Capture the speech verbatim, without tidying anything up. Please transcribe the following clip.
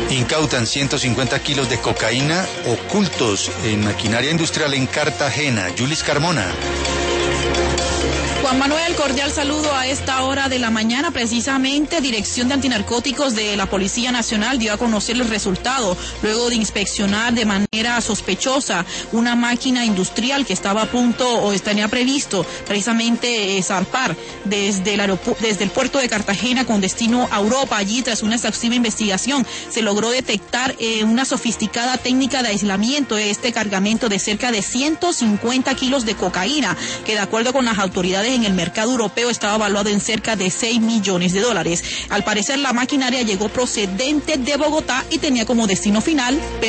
Incautan ciento cincuenta kilos de cocaína ocultos en maquinaria industrial en Cartagena. Yulis Carmona. Juan Manuel, cordial saludo a esta hora de la mañana. Precisamente, Dirección de Antinarcóticos de la Policía Nacional dio a conocer el resultado luego de inspeccionar de manera sospechosa una máquina industrial que estaba a punto o tenía previsto precisamente eh, zarpar desde el, aeropu- desde el puerto de Cartagena con destino a Europa. Allí, tras una exhaustiva investigación, se logró detectar eh, una sofisticada técnica de aislamiento de este cargamento de cerca de ciento cincuenta kilos de cocaína, que de acuerdo con las autoridades en el mercado europeo estaba valuado en cerca de seis millones de dólares. Al parecer, la maquinaria llegó procedente de Bogotá y tenía como destino final